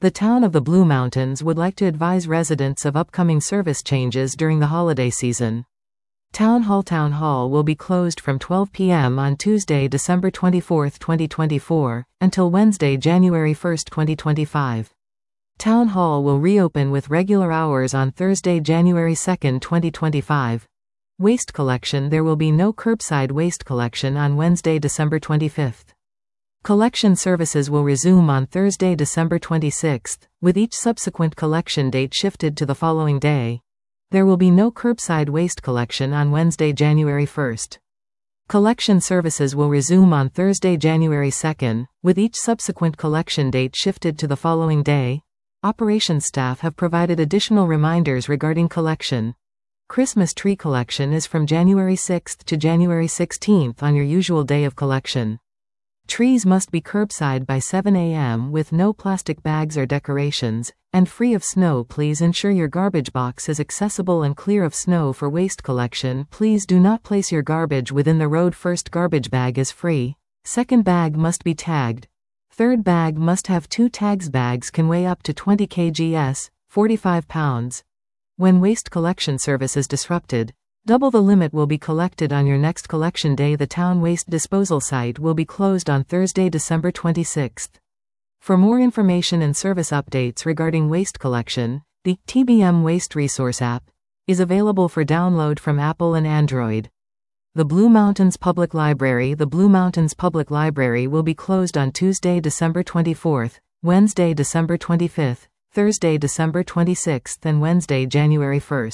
The town of the Blue Mountains would like to advise residents of upcoming service changes during the holiday season. Town Hall will be closed from 12 p.m. on Tuesday, December 24, 2024, until Wednesday, January 1, 2025. Town Hall will reopen with regular hours on Thursday, January 2, 2025. Waste collection. There will be no curbside waste collection on Wednesday, December 25. Collection services will resume on Thursday, December 26, with each subsequent collection date shifted to the following day. There will be no curbside waste collection on Wednesday, January 1. Collection services will resume on Thursday, January 2, with each subsequent collection date shifted to the following day. Operations staff have provided additional reminders regarding collection. Christmas tree collection is from January 6 to January 16 on your usual day of collection. Trees must be curbside by 7 a.m. with no plastic bags or decorations, and free of snow. Please ensure your garbage box is accessible and clear of snow for waste collection. Please do not place your garbage within the road. First garbage bag is free. Second bag must be tagged. Third bag must have 2 tags. Bags can weigh up to 20 kgs, 45 pounds. When waste collection service is disrupted, double the limit will be collected on your next collection day. The town waste disposal site will be closed on Thursday, December 26. For more information and service updates regarding waste collection, the TBM Waste Resource app is available for download from Apple and Android. The Blue Mountains Public Library. The Blue Mountains Public Library will be closed on Tuesday, December 24, Wednesday, December 25, Thursday, December 26, and Wednesday, January 1.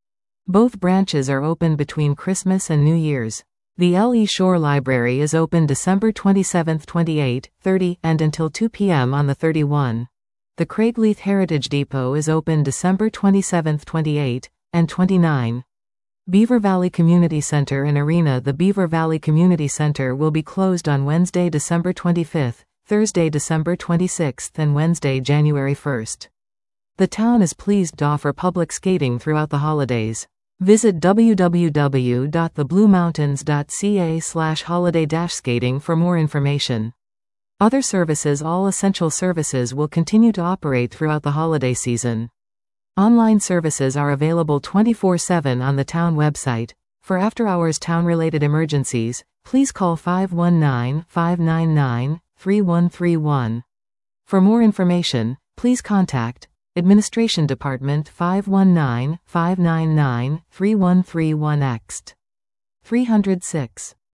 Both branches are open between Christmas and New Year's. The L.E. Shore Library is open December 27, 28, 30, and until 2 p.m. on the 31. The Craigleith Heritage Depot is open December 27, 28, and 29. Beaver Valley Community Center and Arena. The Beaver Valley Community Center will be closed on Wednesday, December 25, Thursday, December 26, and Wednesday, January 1. The town is pleased to offer public skating throughout the holidays. Visit www.thebluemountains.ca/holiday-skating for more information. Other services. All essential services will continue to operate throughout the holiday season. Online services are available 24/7 on the town website. For after-hours town-related emergencies, please call 519-599-3131. For more information, please contact Administration Department 519-599-3131 Ext. 306.